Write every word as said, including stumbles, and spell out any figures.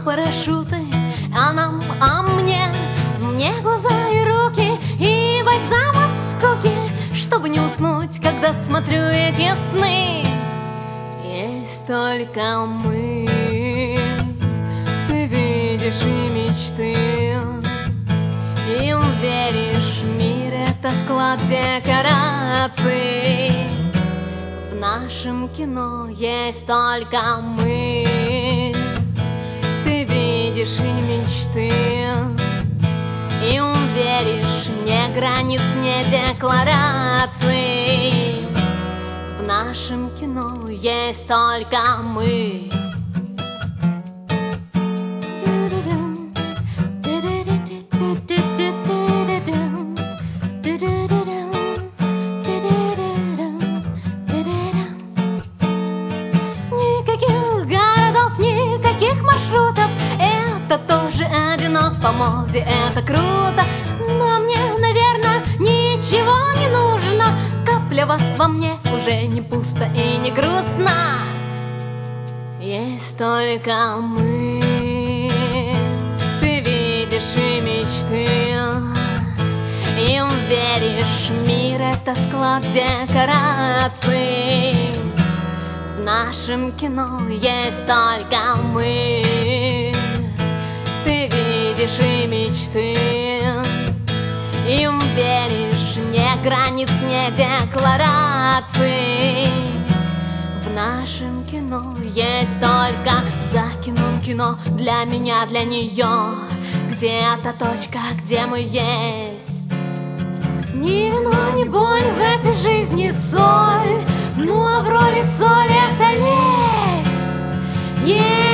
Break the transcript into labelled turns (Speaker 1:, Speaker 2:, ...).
Speaker 1: парашюты, а нам, а мне, мне глаза и руки, и бальзам от скуки, чтобы не уснуть, когда смотрю эти сны. Есть только мы, ты видишь и мечты, им веришь, мир — это склад декораций. В нашем кино есть только мы, ты видишь и мечты, им веришь, не границ, не деклараций. В нашем кино есть только мы. Это тоже одинок по моде, это круто. Но мне, наверное, ничего не нужно. Капля вас во мне уже не пусто и не грустно. Есть только мы, ты видишь и мечты, им веришь, мир — это склад декораций. В нашем кино есть только мы, ты видишь и мечты, им веришь, не границ, не деклараций. В нашем кино есть только за кином кино, для меня, для нее, где эта точка, где мы есть. Ни вино, ни боль в этой жизни соль, ну а в роли соли это лесть.